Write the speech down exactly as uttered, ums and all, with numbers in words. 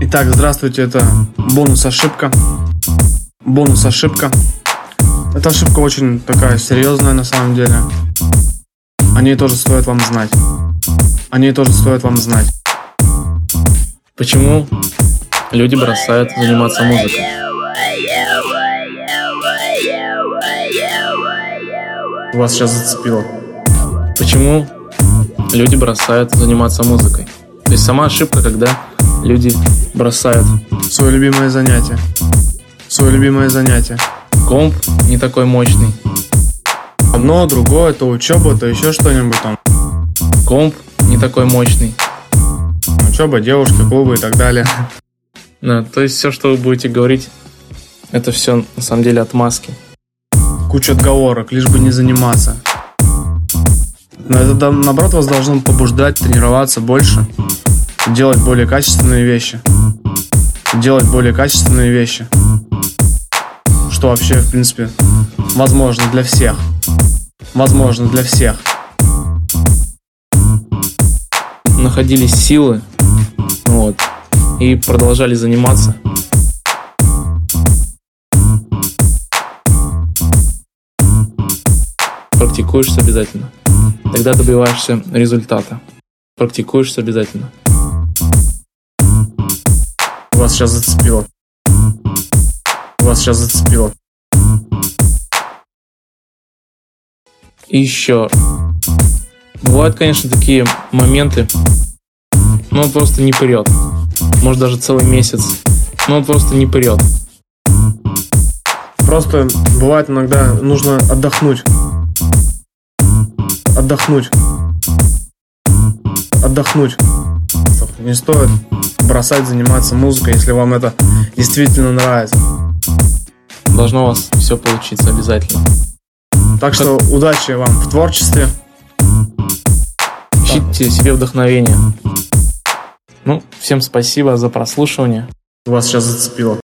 Итак, здравствуйте, это бонус-ошибка. Бонус-ошибка. Эта ошибка очень такая серьезная на самом деле. О ней тоже стоит вам знать. О ней тоже стоит вам знать. Почему люди бросают заниматься музыкой? Вас сейчас зацепило. Почему люди бросают заниматься музыкой? То есть сама ошибка, когда люди бросают Свое любимое занятие. Свое любимое занятие. комп не такой мощный, Одно, другое, то учеба, то еще что-нибудь там. комп не такой мощный. Учеба, девушки, клубы и так далее. Да, то есть все, что вы будете говорить, это все на самом деле отмазки. Куча отговорок, лишь бы не заниматься. Но это, наоборот, вас должно побуждать тренироваться больше, делать более качественные вещи. Делать более качественные вещи. Что вообще, в принципе, возможно для всех. Возможно для всех. Находились силы, вот, и продолжали заниматься. Практикуешься обязательно. Тогда добиваешься результата. Практикуешься обязательно. Вас сейчас зацепило. Вас сейчас зацепило. И еще. Бывают, конечно, такие моменты, но он просто не прет. Может, даже целый месяц. Но он просто не прет. Просто бывает иногда нужно отдохнуть. Отдохнуть. Отдохнуть. Не стоит бросать заниматься музыкой, если вам это действительно нравится. Должно у вас все получиться обязательно. Так что удачи вам в творчестве. Ищите себе вдохновение. Ну, всем спасибо за прослушивание. Вас сейчас зацепило.